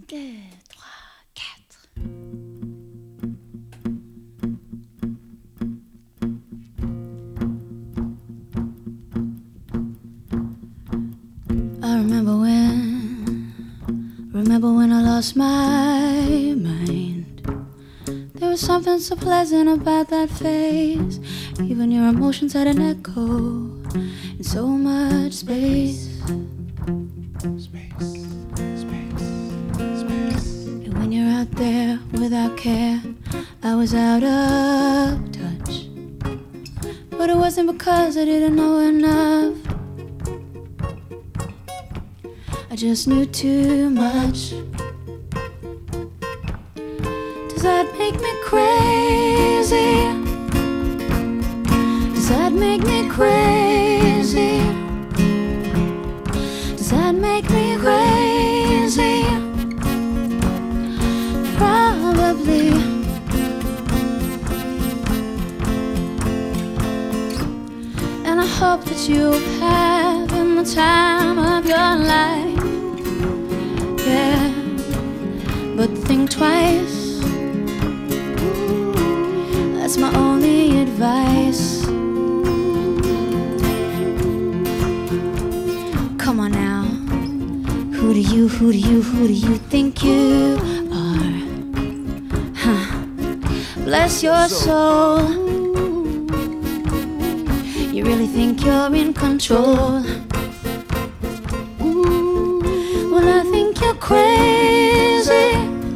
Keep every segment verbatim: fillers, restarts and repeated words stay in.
deux, trois, quatre. I remember when, remember when I lost my mind. There was something so pleasant about that phase. Even your emotions had an echo in so much space. Space, space, space. And when you're out there without care, I was out of touch. But it wasn't because I didn't know enough. I just knew too much. Does that make me crazy? Does that make me crazy? Does that make me crazy? Probably. And I hope that you'll have in the time of your life. Yeah, but think twice. That's my only advice. Come on now. Who do you, who do you, who do you think you are? Huh. Bless your soul. You really think you're in control? Well, I think you're crazy.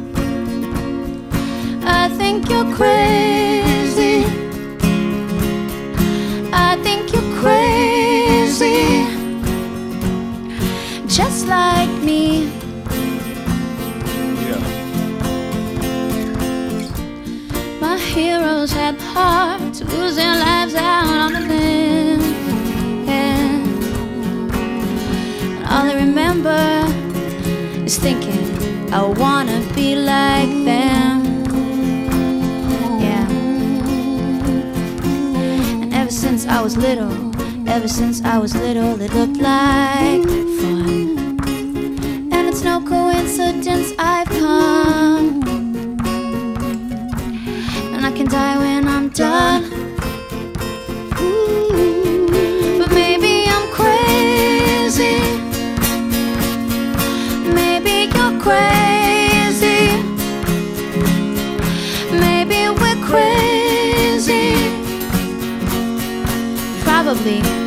I think you're crazy. I think you're crazy. Just like me. Yeah. My heroes had the heart to lose their lives out on the limb. Yeah. And all I remember is thinking, I wanna be like them. Yeah. And ever since I was little, ever since I was little, it looked like fun. And it's no coincidence I've come. And I can die when I'm done. But maybe I'm crazy. Maybe you're crazy. Maybe we're crazy. Probably.